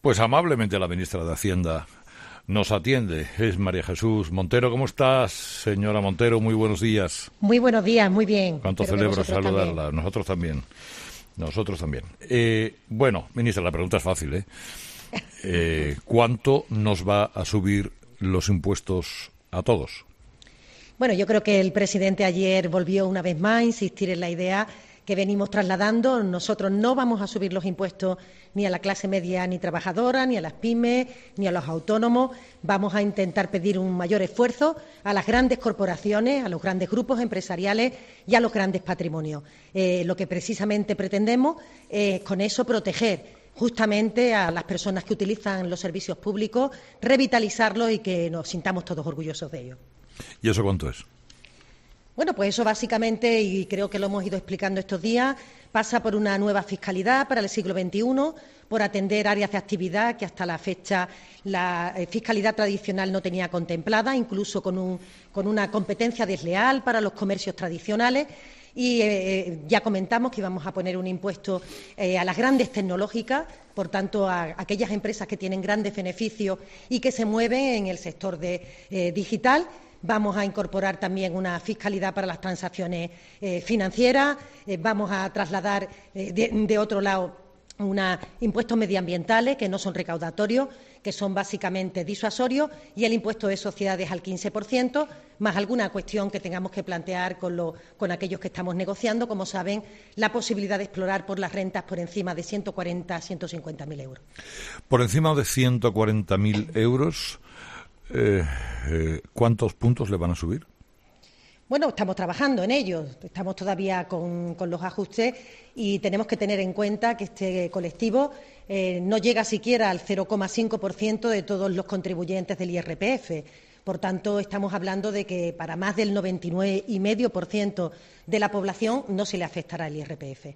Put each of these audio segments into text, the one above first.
Pues amablemente la ministra de Hacienda nos atiende. Es María Jesús Montero. ¿Cómo estás, señora Montero? Muy buenos días. Muy buenos días, muy bien. Cuánto celebro saludarla. También. Nosotros también. Nosotros también. Bueno, ministra, la pregunta es fácil, ¿cuánto nos va a subir los impuestos a todos? Bueno, yo creo que el presidente ayer volvió una vez más a insistir en la idea que venimos trasladando. Nosotros no vamos a subir los impuestos ni a la clase media ni trabajadora, ni a las pymes, ni a los autónomos. Vamos a intentar pedir un mayor esfuerzo a las grandes corporaciones, a los grandes grupos empresariales y a los grandes patrimonios. Lo que precisamente pretendemos es con eso proteger justamente a las personas que utilizan los servicios públicos, revitalizarlos y que nos sintamos todos orgullosos de ello. ¿Y eso cuánto es? Bueno, pues eso básicamente, y creo que lo hemos ido explicando estos días, pasa por una nueva fiscalidad para el siglo XXI, por atender áreas de actividad que hasta la fecha la fiscalidad tradicional no tenía contemplada, incluso con una competencia desleal para los comercios tradicionales. Y ya comentamos que íbamos a poner un impuesto a las grandes tecnológicas, por tanto, a aquellas empresas que tienen grandes beneficios y que se mueven en el sector digital. Vamos a incorporar también una fiscalidad para las transacciones financieras. Vamos a trasladar de otro lado impuestos medioambientales que no son recaudatorios, que son básicamente disuasorios, y el impuesto de sociedades al 15%, más alguna cuestión que tengamos que plantear con aquellos que estamos negociando. Como saben, la posibilidad de explorar por las rentas por encima de 140.000 a 150.000 euros. Por encima de 140.000 euros, ¿cuántos puntos le van a subir? Bueno, estamos trabajando en ello, estamos todavía con los ajustes y tenemos que tener en cuenta que este colectivo no llega siquiera al 0,5% de todos los contribuyentes del IRPF. Por tanto, estamos hablando de que para más del 99,5% de la población no se le afectará el IRPF.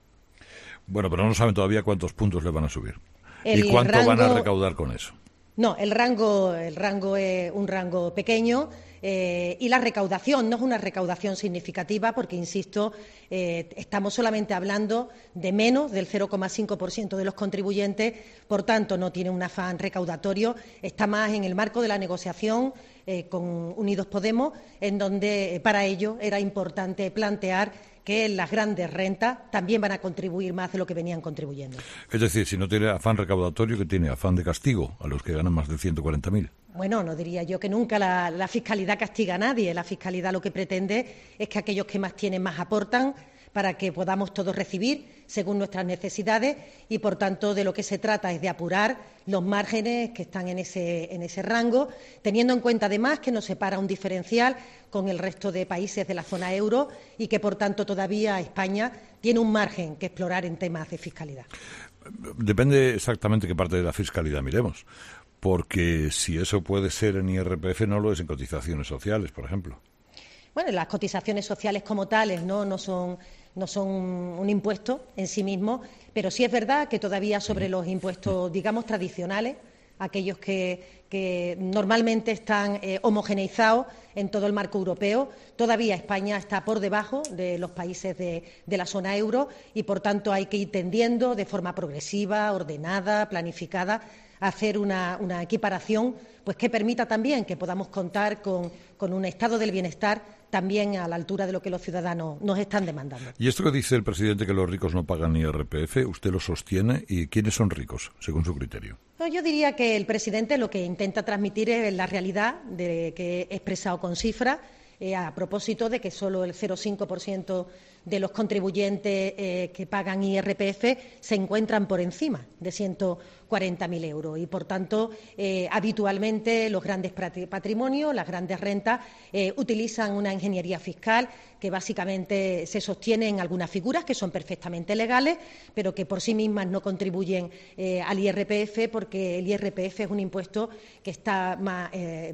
Bueno, pero no saben todavía cuántos puntos le van a subir. ¿Y cuánto van a recaudar con eso? No, el rango es un rango pequeño y la recaudación no es una recaudación significativa porque, insisto, estamos solamente hablando de menos del 0,5% de los contribuyentes, por tanto, no tiene un afán recaudatorio, está más en el marco de la negociación con Unidos Podemos, en donde para ello era importante plantear que las grandes rentas también van a contribuir más de lo que venían contribuyendo. Es decir, si no tiene afán recaudatorio, ¿qué tiene? ¿Afán de castigo a los que ganan más de 140.000? Bueno, no diría yo que nunca la fiscalidad castiga a nadie. La fiscalidad lo que pretende es que aquellos que más tienen más aportan para que podamos todos recibir según nuestras necesidades y, por tanto, de lo que se trata es de apurar los márgenes que están en ese rango, teniendo en cuenta, además, que nos separa un diferencial con el resto de países de la zona euro y que, por tanto, todavía España tiene un margen que explorar en temas de fiscalidad. Depende exactamente qué parte de la fiscalidad miremos, porque si eso puede ser en IRPF, no lo es en cotizaciones sociales, por ejemplo. Bueno, las cotizaciones sociales como tales no son un impuesto en sí mismo, pero sí es verdad que todavía sobre los impuestos, digamos, tradicionales, aquellos que normalmente están homogeneizados en todo el marco europeo, todavía España está por debajo de los países de la zona euro y, por tanto, hay que ir tendiendo de forma progresiva, ordenada, planificada, a hacer una equiparación pues que permita también que podamos contar con un estado del bienestar también a la altura de lo que los ciudadanos nos están demandando. ¿Y esto que dice el presidente, que los ricos no pagan ni IRPF, usted lo sostiene? ¿Y quiénes son ricos, según su criterio? No, yo diría que el presidente lo que intenta transmitir es la realidad que he expresado con cifras, a propósito de que solo el 0,5% de los contribuyentes que pagan IRPF se encuentran por encima de 140.000 euros y, por tanto, habitualmente los grandes patrimonios, las grandes rentas, utilizan una ingeniería fiscal que básicamente se sostiene en algunas figuras que son perfectamente legales, pero que por sí mismas no contribuyen al IRPF, porque el IRPF es un impuesto que está más,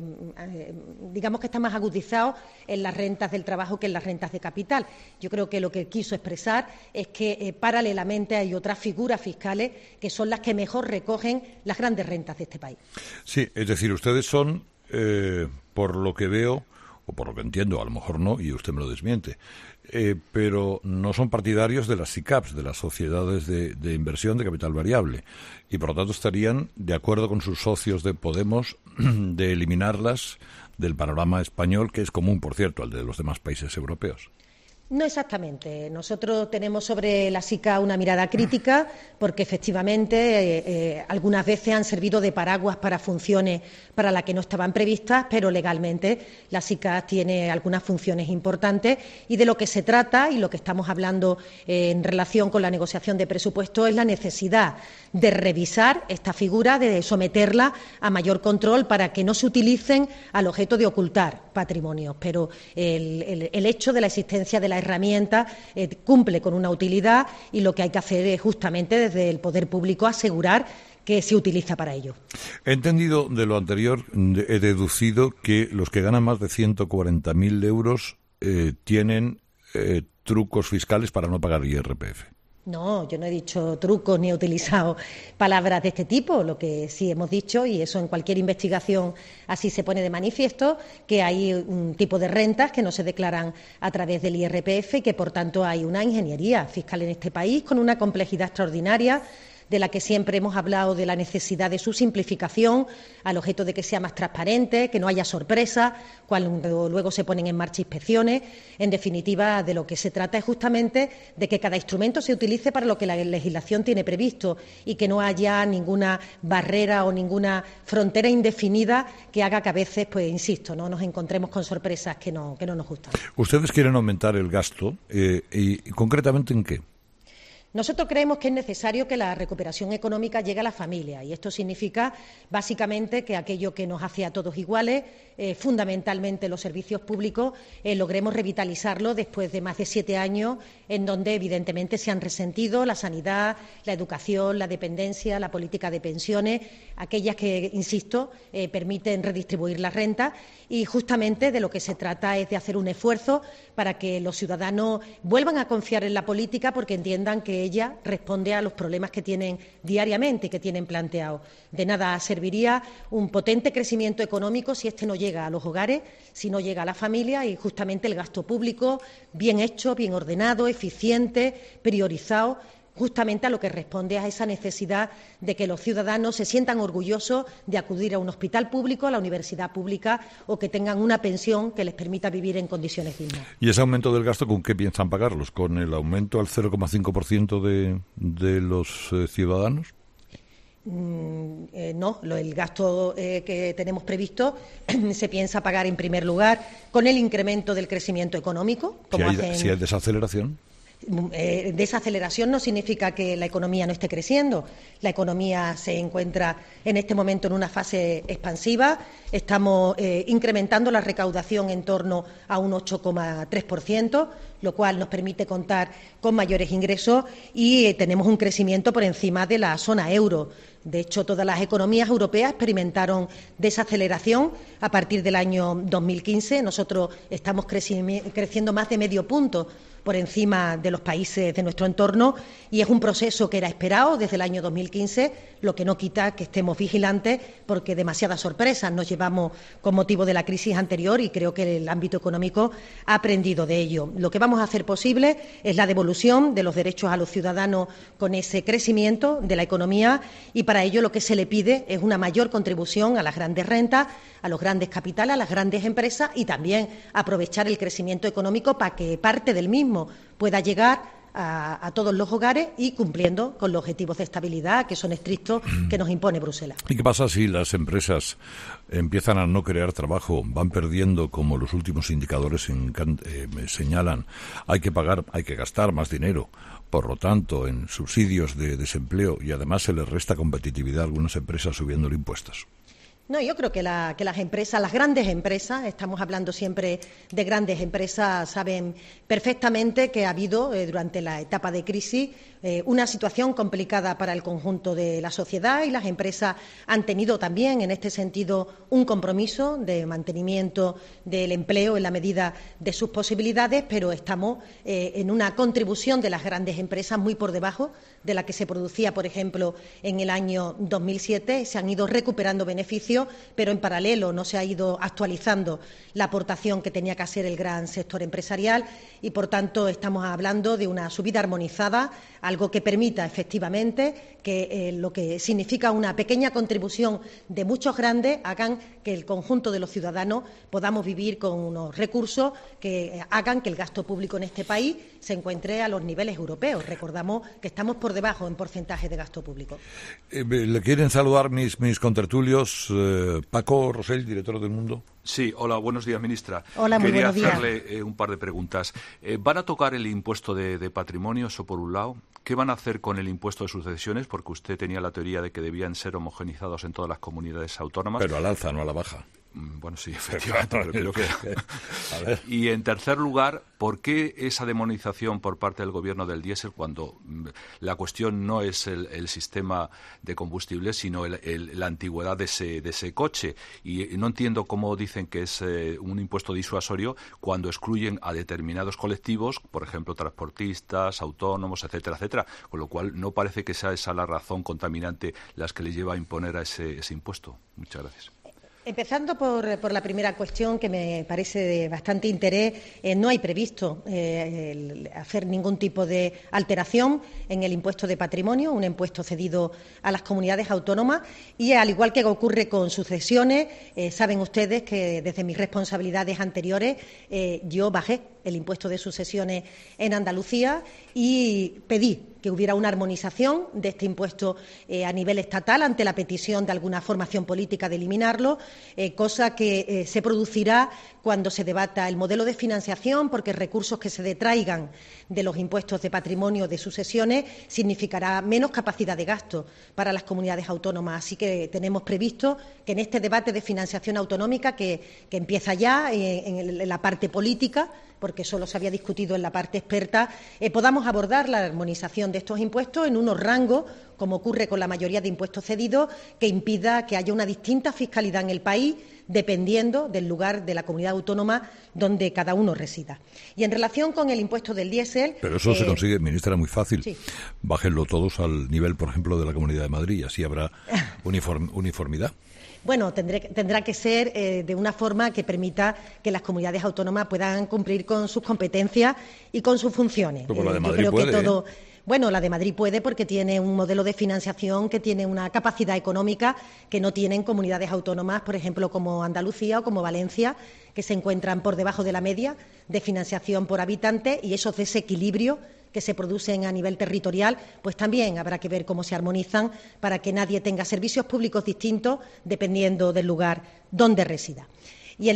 digamos que está más agudizado en las rentas del trabajo que en las rentas de capital. Yo creo que lo que quiso expresar es que paralelamente hay otras figuras fiscales que son las que mejor recogen las grandes rentas de este país. Sí, es decir, ustedes son, por lo que veo, o por lo que entiendo, a lo mejor no, y usted me lo desmiente, pero no son partidarios de las SICAPs, de las sociedades de inversión de capital variable, y por lo tanto estarían de acuerdo con sus socios de Podemos de eliminarlas del panorama español, que es común, por cierto, al de los demás países europeos. No exactamente. Nosotros tenemos sobre la SICA una mirada crítica porque efectivamente algunas veces han servido de paraguas para funciones para las que no estaban previstas, pero legalmente la SICA tiene algunas funciones importantes y de lo que se trata y lo que estamos hablando en relación con la negociación de presupuestos es la necesidad de revisar esta figura, de someterla a mayor control para que no se utilicen al objeto de ocultar patrimonios. Pero el hecho de la existencia de la herramienta cumple con una utilidad y lo que hay que hacer es justamente desde el poder público asegurar que se utiliza para ello. He entendido de lo anterior, he deducido que los que ganan más de 140.000 euros tienen trucos fiscales para no pagar IRPF. No, yo no he dicho trucos ni he utilizado palabras de este tipo. Lo que sí hemos dicho, y eso en cualquier investigación así se pone de manifiesto, que hay un tipo de rentas que no se declaran a través del IRPF y que, por tanto, hay una ingeniería fiscal en este país con una complejidad extraordinaria, de la que siempre hemos hablado, de la necesidad de su simplificación, al objeto de que sea más transparente, que no haya sorpresas cuando luego se ponen en marcha inspecciones. En definitiva, de lo que se trata es justamente de que cada instrumento se utilice para lo que la legislación tiene previsto y que no haya ninguna barrera o ninguna frontera indefinida que haga que a veces, pues insisto, no nos encontremos con sorpresas que no nos gustan. Ustedes quieren aumentar el gasto, y concretamente ¿en qué? Nosotros creemos que es necesario que la recuperación económica llegue a la familia y esto significa básicamente que aquello que nos hace a todos iguales, fundamentalmente los servicios públicos, logremos revitalizarlo después de más de 7 años en donde evidentemente se han resentido la sanidad, la educación, la dependencia, la política de pensiones, aquellas que, insisto, permiten redistribuir la renta y justamente de lo que se trata es de hacer un esfuerzo para que los ciudadanos vuelvan a confiar en la política porque entiendan que ella responde a los problemas que tienen diariamente y que tienen planteados. De nada serviría un potente crecimiento económico si este no llega a los hogares, si no llega a la familia y justamente el gasto público bien hecho, bien ordenado, eficiente, priorizado, justamente a lo que responde a esa necesidad de que los ciudadanos se sientan orgullosos de acudir a un hospital público, a la universidad pública o que tengan una pensión que les permita vivir en condiciones dignas. ¿Y ese aumento del gasto con qué piensan pagarlos? ¿Con el aumento al 0,5% de los ciudadanos? No, el gasto que tenemos previsto se piensa pagar en primer lugar con el incremento del crecimiento económico. Si hay desaceleración. Desaceleración no significa que la economía no esté creciendo. La economía se encuentra en este momento en una fase expansiva. Estamos incrementando la recaudación en torno a un 8,3%, lo cual nos permite contar con mayores ingresos y tenemos un crecimiento por encima de la zona euro. De hecho, todas las economías europeas experimentaron desaceleración a partir del año 2015. Nosotros estamos creciendo más de medio punto por encima de los países de nuestro entorno y es un proceso que era esperado desde el año 2015, lo que no quita que estemos vigilantes porque demasiadas sorpresas nos llevamos con motivo de la crisis anterior y creo que el ámbito económico ha aprendido de ello. Lo que vamos a hacer posible es la devolución de los derechos a los ciudadanos con ese crecimiento de la economía y para ello lo que se le pide es una mayor contribución a las grandes rentas, a los grandes capitales, a las grandes empresas y también aprovechar el crecimiento económico para que parte del mismo pueda llegar a todos los hogares y cumpliendo con los objetivos de estabilidad que son estrictos que nos impone Bruselas. ¿Y qué pasa si las empresas empiezan a no crear trabajo, van perdiendo, como los últimos indicadores señalan, hay que gastar más dinero, por lo tanto, en subsidios de desempleo y además se les resta competitividad a algunas empresas subiendo impuestos? No, yo creo que las empresas, las grandes empresas, estamos hablando siempre de grandes empresas, saben perfectamente que ha habido durante la etapa de crisis una situación complicada para el conjunto de la sociedad y las empresas han tenido también en este sentido un compromiso de mantenimiento del empleo en la medida de sus posibilidades, pero estamos en una contribución de las grandes empresas muy por debajo de la que se producía, por ejemplo, en el año 2007. Se han ido recuperando beneficios beneficio, pero en paralelo no se ha ido actualizando la aportación que tenía que hacer el gran sector empresarial y, por tanto, estamos hablando de una subida armonizada, algo que permita efectivamente que lo que significa una pequeña contribución de muchos grandes hagan que el conjunto de los ciudadanos podamos vivir con unos recursos que hagan que el gasto público en este país se encuentre a los niveles europeos. Recordamos que estamos por debajo en porcentaje de gasto público. Le quieren saludar mis contertulios. Paco Rosell, director del Mundo. Sí, hola, buenos días, ministra. Hola, muy buenos días. Quería hacerle un par de preguntas. ¿Van a tocar el impuesto de patrimonio, eso por un lado? ¿Qué van a hacer con el impuesto de sucesiones? Porque usted tenía la teoría de que debían ser homogenizados en todas las comunidades autónomas. Pero al alza, no a la baja. Bueno, sí, efectivamente, pero creo que... Y, en tercer lugar, ¿por qué esa demonización por parte del Gobierno del diésel cuando la cuestión no es el sistema de combustible, sino la antigüedad de ese coche? Y no entiendo cómo dicen que es un impuesto disuasorio cuando excluyen a determinados colectivos, por ejemplo, transportistas, autónomos, etcétera, etcétera. Con lo cual, no parece que sea esa la razón contaminante las que le lleva a imponer a ese impuesto. Muchas gracias. Empezando por la primera cuestión, que me parece de bastante interés, no hay previsto hacer ningún tipo de alteración en el impuesto de patrimonio, un impuesto cedido a las comunidades autónomas, y al igual que ocurre con sucesiones, saben ustedes que desde mis responsabilidades anteriores yo bajé el impuesto de sucesiones en Andalucía y pedí que hubiera una armonización de este impuesto a nivel estatal ante la petición de alguna formación política de eliminarlo, cosa que se producirá cuando se debata el modelo de financiación, porque recursos que se detraigan de los impuestos de patrimonio de sucesiones significará menos capacidad de gasto para las comunidades autónomas. Así que tenemos previsto que en este debate de financiación autonómica, que empieza ya en la parte política, porque solo se había discutido en la parte experta, podamos abordar la armonización de estos impuestos en unos rangos, como ocurre con la mayoría de impuestos cedidos, que impida que haya una distinta fiscalidad en el país, dependiendo del lugar de la comunidad autónoma donde cada uno resida. Y en relación con el impuesto del diésel... Pero eso se consigue, ministra, muy fácil. Sí. Bájenlo todos al nivel, por ejemplo, de la Comunidad de Madrid, y así habrá uniformidad. Bueno, tendrá que ser de una forma que permita que las comunidades autónomas puedan cumplir con sus competencias y con sus funciones. Pero la de Madrid creo puede, que todo... Bueno, la de Madrid puede porque tiene un modelo de financiación que tiene una capacidad económica que no tienen comunidades autónomas, por ejemplo, como Andalucía o como Valencia, que se encuentran por debajo de la media de financiación por habitante, y esos desequilibrios que se producen a nivel territorial, pues también habrá que ver cómo se armonizan para que nadie tenga servicios públicos distintos dependiendo del lugar donde resida. Y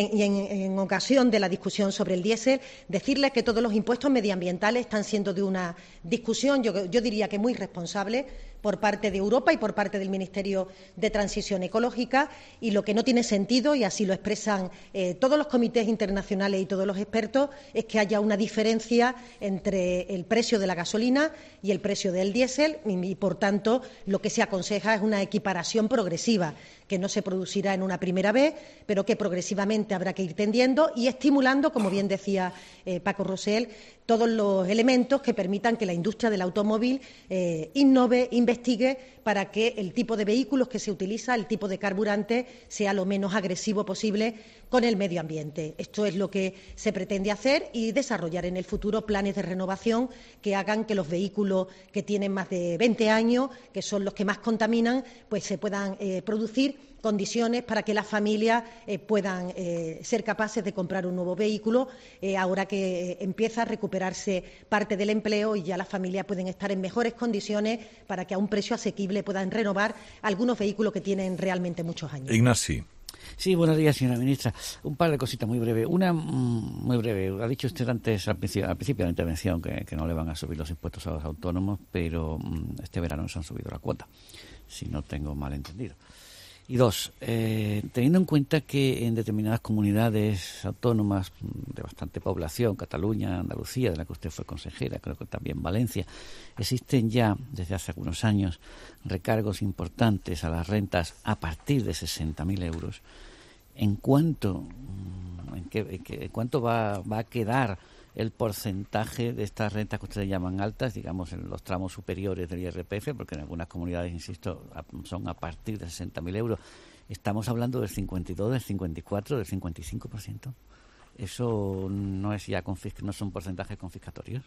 en ocasión de la discusión sobre el diésel, decirles que todos los impuestos medioambientales están siendo de una discusión, yo diría que muy responsable, por parte de Europa y por parte del Ministerio de Transición Ecológica, y lo que no tiene sentido, y así lo expresan todos los comités internacionales y todos los expertos, es que haya una diferencia entre el precio de la gasolina y el precio del diésel y, por tanto, lo que se aconseja es una equiparación progresiva, que no se producirá en una primera vez, pero que progresivamente habrá que ir tendiendo y estimulando, como bien decía Paco Rosell, todos los elementos que permitan que la industria del automóvil innove, investigue para que el tipo de vehículos que se utiliza, el tipo de carburante, sea lo menos agresivo posible con el medio ambiente. Esto es lo que se pretende hacer y desarrollar en el futuro planes de renovación que hagan que los vehículos que tienen más de 20 años, que son los que más contaminan, pues se puedan producir condiciones para que las familias puedan ser capaces de comprar un nuevo vehículo ahora que empieza a recuperarse parte del empleo y ya las familias pueden estar en mejores condiciones para que a un precio asequible puedan renovar algunos vehículos que tienen realmente muchos años. Ignasi. Sí, buenos días, señora ministra. Un par de cositas muy breves. Una muy breve. Ha dicho usted antes, al principio de la intervención, que no le van a subir los impuestos a los autónomos, pero este verano se han subido la cuota, si no tengo mal entendido. Y dos, teniendo en cuenta que en determinadas comunidades autónomas de bastante población, Cataluña, Andalucía, de la que usted fue consejera, creo que también Valencia, existen ya desde hace algunos años recargos importantes a las rentas a partir de 60.000 euros, ¿en cuánto va a quedar el porcentaje de estas rentas que ustedes llaman altas, digamos, en los tramos superiores del IRPF, porque en algunas comunidades, insisto, son a partir de 60.000 euros, estamos hablando del 52, del 54, del 55%. Eso no es ya no son porcentajes confiscatorios.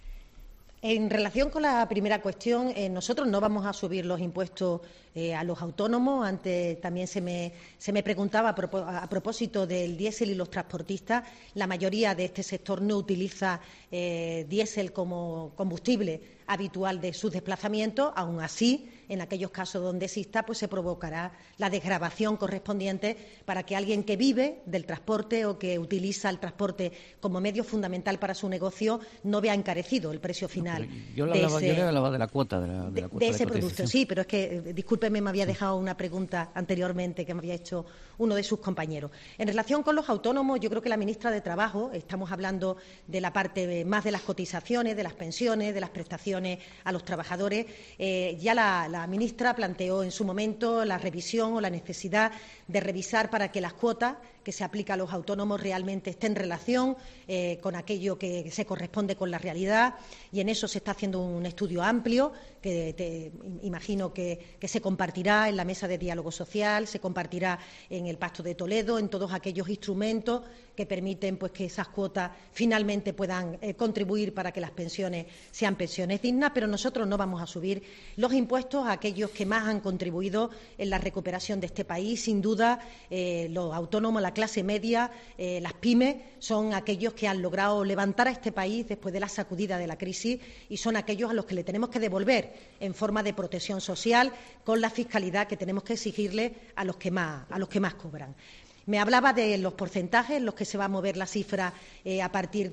En relación con la primera cuestión, nosotros no vamos a subir los impuestos a los autónomos. Antes también se me preguntaba a propósito del diésel y los transportistas. La mayoría de este sector no utiliza diésel como combustible habitual de sus desplazamientos. Aún así, en aquellos casos donde exista, pues se provocará la desgravación correspondiente para que alguien que vive del transporte o que utiliza el transporte como medio fundamental para su negocio no vea encarecido el precio final. Yo le hablaba de la cuota de ese producto. Sí, pero es que, discúlpeme, me había dejado una pregunta anteriormente que me había hecho uno de sus compañeros. En relación con los autónomos, yo creo que la ministra de Trabajo, estamos hablando de la parte más de las cotizaciones, de las pensiones, de las prestaciones a los trabajadores. Ya la ministra planteó en su momento la revisión o la necesidad de revisar para que las cuotas que se aplican a los autónomos realmente estén en relación con aquello que se corresponde con la realidad, y en eso se está haciendo un estudio amplio que imagino que se compartirá en la mesa de diálogo social, se compartirá en el Pacto de Toledo, en todos aquellos instrumentos que permiten pues que esas cuotas finalmente puedan contribuir para que las pensiones sean pensiones dignas, pero nosotros no vamos a subir los impuestos a aquellos que más han contribuido en la recuperación de este país. Sin duda, los autónomos, la clase media, las pymes, son aquellos que han logrado levantar a este país después de la sacudida de la crisis, y son aquellos a los que le tenemos que devolver en forma de protección social con la fiscalidad que tenemos que exigirle a los que más cobran. Me hablaba de los porcentajes en los que se va a mover la cifra a partir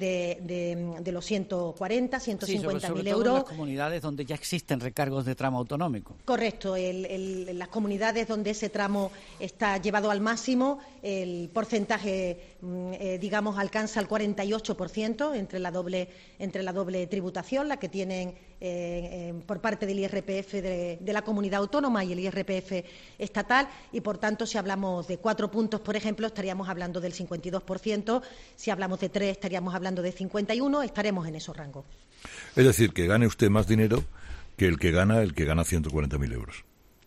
de los 140, 150.000 euros. En las comunidades donde ya existen recargos de tramo autonómico. Correcto. En las comunidades donde ese tramo está llevado al máximo, el porcentaje, digamos, alcanza el 48% entre la doble tributación, la que tienen por parte del IRPF de la comunidad autónoma y el IRPF estatal, y por tanto, si hablamos de 4 puntos, por ejemplo, estaríamos hablando del 52%, si hablamos de 3 estaríamos hablando de 51%, estaremos en esos rangos. Es decir, que gane usted más dinero que el que gana 140.000 euros.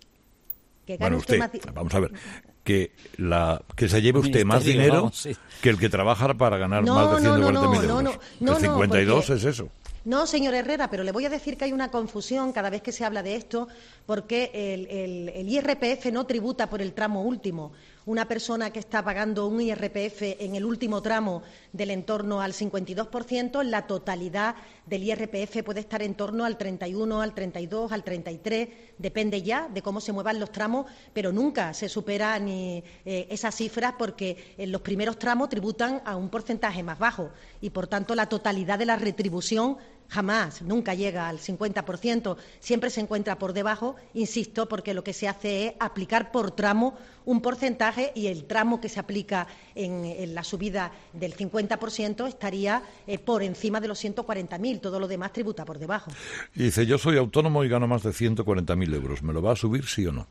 Bueno, usted, vamos a ver, que se lleve usted más dinero que el que trabaja para ganar más de 140.000 euros. El 52 es eso. No, señor Herrera, pero le voy a decir que hay una confusión cada vez que se habla de esto, porque el IRPF no tributa por el tramo último. Una persona que está pagando un IRPF en el último tramo del entorno al 52%, la totalidad del IRPF puede estar en torno al 31, al 32, al 33, depende ya de cómo se muevan los tramos, pero nunca se supera ni esas cifras, porque en los primeros tramos tributan a un porcentaje más bajo y, por tanto, la totalidad de la retribución jamás, nunca llega al 50%, siempre se encuentra por debajo, insisto, porque lo que se hace es aplicar por tramo un porcentaje, y el tramo que se aplica en la subida del 50% estaría por encima de los 140.000, todo lo demás tributa por debajo. Y dice, yo soy autónomo y gano más de 140.000 euros, ¿me lo va a subir, sí o no?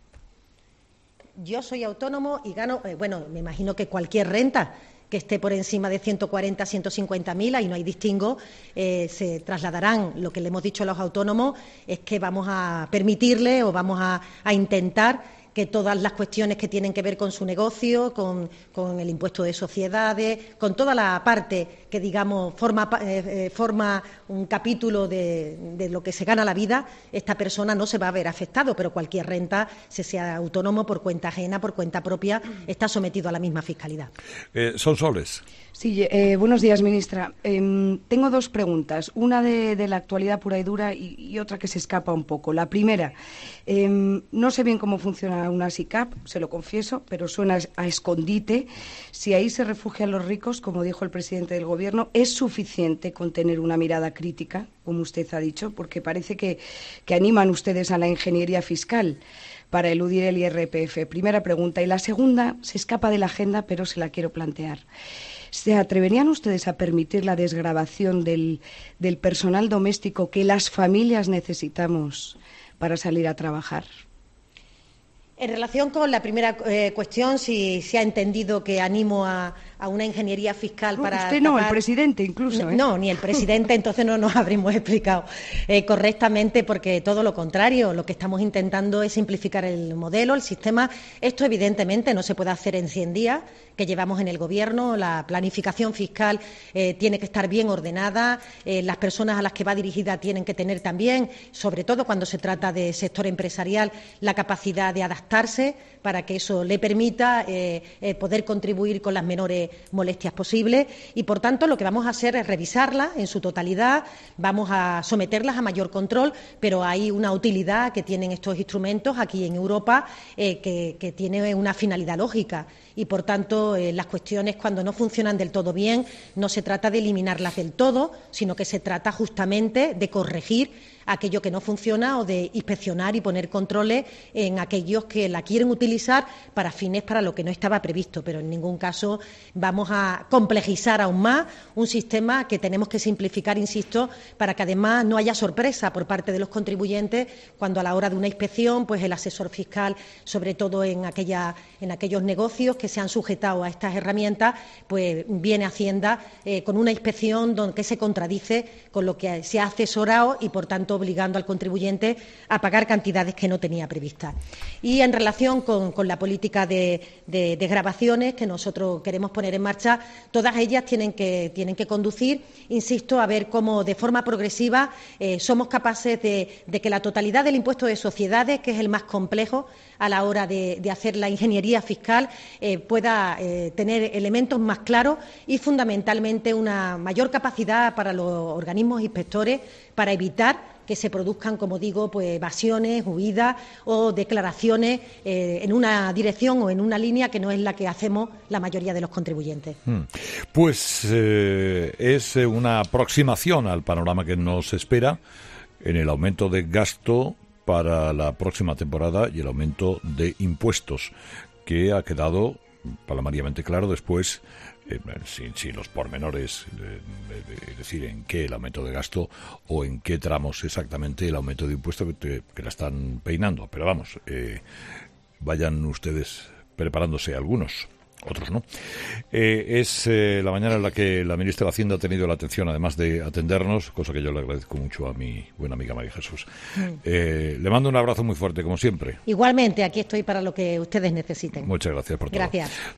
Yo soy autónomo y gano, me imagino que cualquier renta que esté por encima de 140, 150.000, ahí no hay distingo, se trasladarán. Lo que le hemos dicho a los autónomos es que vamos a permitirle o vamos a intentar que todas las cuestiones que tienen que ver con su negocio, con el impuesto de sociedades, con toda la parte que, digamos, forma un capítulo de lo que se gana la vida, esta persona no se va a ver afectado, pero cualquier renta, se sea autónomo, por cuenta ajena, por cuenta propia, está sometido a la misma fiscalidad. Sonsoles. Sí, buenos días, ministra. Tengo dos preguntas, una de la actualidad pura y dura y otra que se escapa un poco. La primera, no sé bien cómo funciona una SICAP, se lo confieso, pero suena a escondite. Si ahí se refugian los ricos, como dijo el presidente del Gobierno, ¿es suficiente con tener una mirada crítica, como usted ha dicho? Porque parece que animan ustedes a la ingeniería fiscal para eludir el IRPF. Primera pregunta. Y la segunda se escapa de la agenda, pero se la quiero plantear. ¿Se atreverían ustedes a permitir la desgravación del personal doméstico que las familias necesitamos para salir a trabajar? En relación con la primera cuestión, si se ha entendido que animo a a una ingeniería fiscal para... Usted no, el presidente incluso. No, ni el presidente, entonces no nos habríamos explicado correctamente, porque todo lo contrario, lo que estamos intentando es simplificar el modelo, el sistema. Esto evidentemente no se puede hacer en 100 días que llevamos en el Gobierno. La planificación fiscal tiene que estar bien ordenada, las personas a las que va dirigida tienen que tener también, sobre todo cuando se trata de sector empresarial, la capacidad de adaptarse para que eso le permita poder contribuir con las menores molestias posibles, y por tanto lo que vamos a hacer es revisarlas en su totalidad, vamos a someterlas a mayor control, pero hay una utilidad que tienen estos instrumentos aquí en Europa que tiene una finalidad lógica, y por tanto las cuestiones, cuando no funcionan del todo bien, no se trata de eliminarlas del todo, sino que se trata justamente de corregir aquello que no funciona o de inspeccionar y poner controles en aquellos que la quieren utilizar para fines para lo que no estaba previsto, pero en ningún caso vamos a complejizar aún más un sistema que tenemos que simplificar, insisto, para que además no haya sorpresa por parte de los contribuyentes cuando a la hora de una inspección, pues el asesor fiscal, sobre todo en aquellos negocios que se han sujetado a estas herramientas, pues viene Hacienda con una inspección que se contradice con lo que se ha asesorado y, por tanto, obligando al contribuyente a pagar cantidades que no tenía previstas. Y en relación con la política de desgravaciones que nosotros queremos poner en marcha, todas ellas tienen que conducir, insisto, a ver cómo de forma progresiva somos capaces de que la totalidad del impuesto de sociedades, que es el más complejo a la hora de hacer la ingeniería fiscal, pueda tener elementos más claros y fundamentalmente una mayor capacidad para los organismos inspectores para evitar que se produzcan, como digo, pues evasiones, huidas o declaraciones en una dirección o en una línea que no es la que hacemos la mayoría de los contribuyentes. Pues es una aproximación al panorama que nos espera en el aumento de gasto para la próxima temporada y el aumento de impuestos, que ha quedado palmariamente claro después, sin los pormenores, decir en qué el aumento de gasto o en qué tramos exactamente el aumento de impuesto que la están peinando. Pero vamos, vayan ustedes preparándose algunos. Otros no. Es la mañana en la que la ministra de Hacienda ha tenido la atención, además de atendernos, cosa que yo le agradezco mucho a mi buena amiga María Jesús. Le mando un abrazo muy fuerte, como siempre. Igualmente, aquí estoy para lo que ustedes necesiten. Muchas gracias por todo. Gracias.